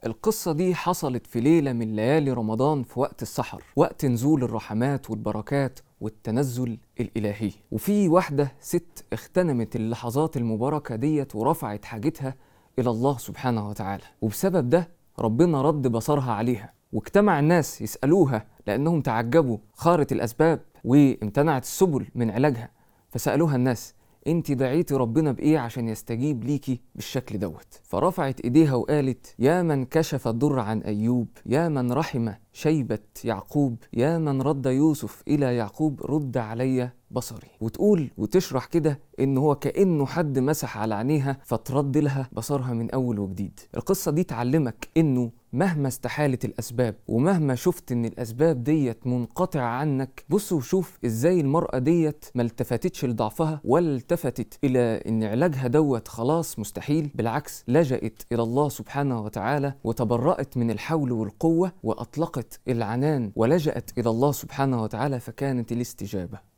القصة دي حصلت في ليلة من ليالي رمضان في وقت السحر، وقت نزول الرحمات والبركات والتنزل الإلهي. وفي واحدة ست اغتنمت اللحظات المباركة ديت ورفعت حاجتها إلى الله سبحانه وتعالى، وبسبب ده ربنا رد بصرها عليها، واجتمع الناس يسألوها لأنهم تعجبوا خارت الأسباب وامتنعت السبل من علاجها. فسألوها الناس: انت دعيتي ربنا بإيه عشان يستجيب ليكي بالشكل دوت؟ فرفعت ايديها وقالت: يا من كشف الضر عن أيوب، يا من رحم شيبة يعقوب، يا من رد يوسف إلى يعقوب، رد علي بصري. وتقول وتشرح كده إن هو كأنه حد مسح على عينيها فترد لها بصرها من أول وجديد. القصة دي تعلمك إنه مهما استحالت الأسباب ومهما شفت إن الأسباب ديت منقطعة عنك، بص وشوف إزاي المرأة ديت ما التفتتش لضعفها ولا التفتت إلى إن علاجها دوت خلاص مستحيل، بالعكس لجأت إلى الله سبحانه وتعالى وتبرأت من الحول والقوة وأطلقت العنان ولجأت إلى الله سبحانه وتعالى، فكانت الاستجابة.